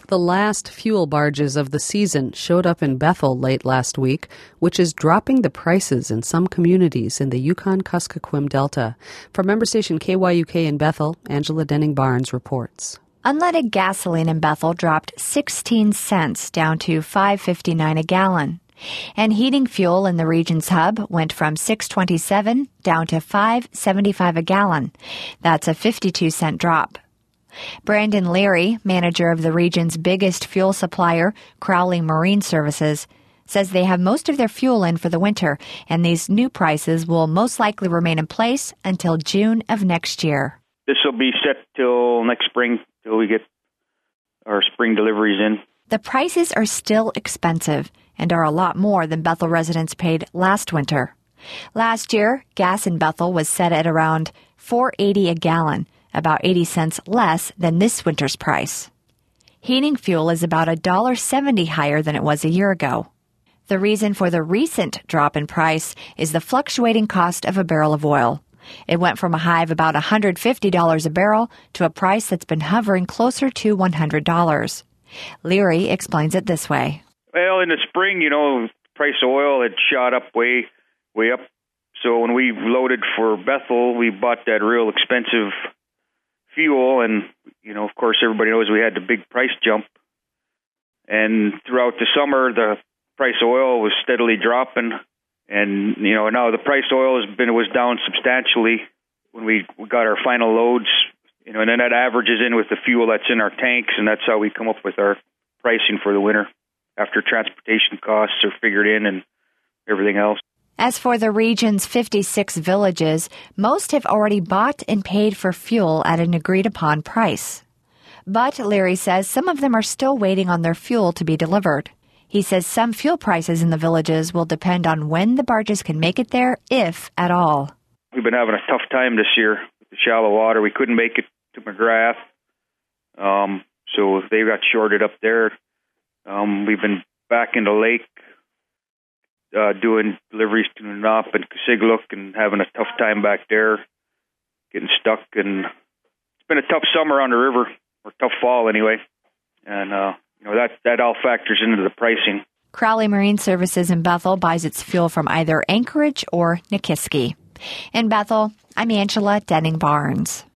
The last fuel barges of the season showed up in Bethel late last week, which is dropping the prices in some communities in the Yukon-Kuskokwim Delta. From member station KYUK in Bethel, Angela Denning-Barnes reports. Unleaded gasoline in Bethel dropped 16 cents down to $5.59 a gallon. And heating fuel in the region's hub went from $6.27 down to $5.75 a gallon. That's a 52-cent drop. Brandon Leary, manager of the region's biggest fuel supplier, Crowley Marine Services, says they have most of their fuel in for the winter, and these new prices will most likely remain in place until June of next year. This will be set till next spring, till we get our spring deliveries in. The prices are still expensive and are a lot more than Bethel residents paid last winter. Last year, gas in Bethel was set at around $4.80 a gallon, about 80 cents less than this winter's price. Heating fuel is about $1.70 higher than it was a year ago. The reason for the recent drop in price is the fluctuating cost of a barrel of oil. It went from a high of about $150 a barrel to a price that's been hovering closer to $100. Leary explains it this way. Well, in the spring, the price of oil had shot up way up. So when we loaded for Bethel, we bought that real expensive fuel. And, of course, everybody knows we had the big price jump. And throughout the summer, the price of oil was steadily dropping. And, now the price of oil was down substantially when we got our final loads. And then that averages in with the fuel that's in our tanks, and that's how we come up with our pricing for the winter after transportation costs are figured in and everything else. As for the region's 56 villages, most have already bought and paid for fuel at an agreed-upon price. But Leary says some of them are still waiting on their fuel to be delivered. He says some fuel prices in the villages will depend on when the barges can make it there, if at all. We've been having a tough time this year with the shallow water. We couldn't make it to McGrath, so they got shorted up there. We've been back in the lake doing deliveries to Nanop and Kasigluk and having a tough time back there, getting stuck. And it's been a tough summer on the river, or tough fall anyway. And that all factors into the pricing. Crowley Marine Services in Bethel buys its fuel from either Anchorage or Nikiski. In Bethel, I'm Angela Denning-Barnes.